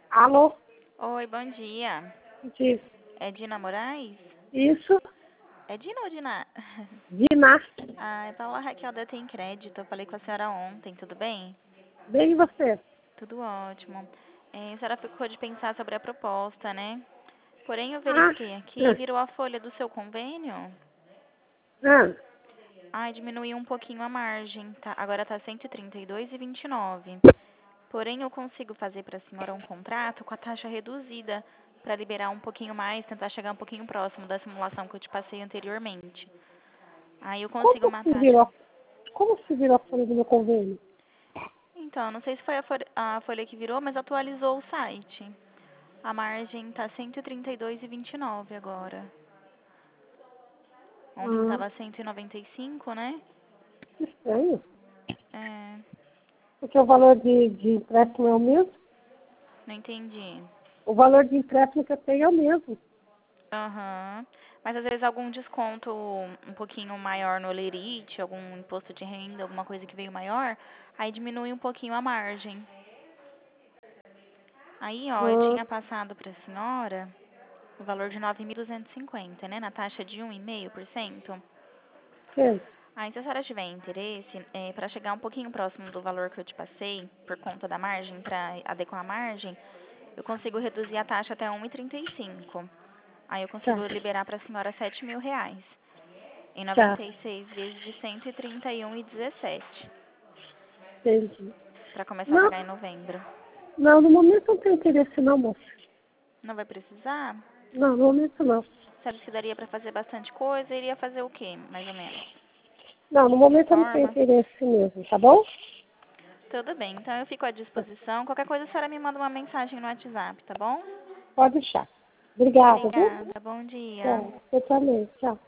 Alô? Oi, bom dia. Diz. É Dina Moraes? Isso? É Dina ou Dina? Dina. É Paula Raquel da Tem Crédito. Eu falei com a senhora ontem, tudo bem? Bem, e você? Tudo ótimo. A senhora ficou de pensar sobre a proposta, né? Porém, eu Ah, verifiquei aqui, virou a folha do seu convênio. ah, Diminuiu um pouquinho a margem, tá? Agora tá 132,29. Porém, eu consigo fazer para a senhora um contrato com a taxa reduzida para liberar um pouquinho mais, tentar chegar um pouquinho próximo da simulação que eu te passei anteriormente. Aí eu consigo como uma se taxa. virou, como se virou a folha do meu convênio? Então, não sei se foi a folha que virou, mas atualizou o site. A margem tá 132,29 agora. Ontem Ah, estava 195, né? que estranho. É, Porque o valor de empréstimo é o mesmo. não entendi. O valor de empréstimo que eu tenho é o mesmo. Aham. Mas às vezes algum desconto um pouquinho maior no Lerite, algum imposto de renda, alguma coisa que veio maior, aí diminui um pouquinho a margem. Aí, ó, eu Ah, tinha passado para a senhora o valor de 9.250, né, na taxa de 1,5%. sei. Aí, se a senhora tiver interesse, para chegar um pouquinho próximo do valor que eu te passei, por conta da margem, para adequar a margem, eu consigo reduzir a taxa até 1,35. Aí eu Tá, consigo liberar para a senhora R$ 7.000. Em tá. 96 vezes de 131,17, Entendi. para começar a Não, pagar em novembro. não, no momento não tenho interesse não, moça. Não vai precisar? Não, no momento não. Sabe se daria para fazer bastante coisa? Iria fazer o quê, mais ou menos? Não, no momento eu não tenho Reforma? interesse mesmo, tá bom? Tudo bem, então eu fico à disposição. Qualquer coisa a senhora me manda uma mensagem no WhatsApp, tá bom? Pode deixar. Obrigada, viu? Obrigada, bom dia. Tchau. Eu também. Tchau.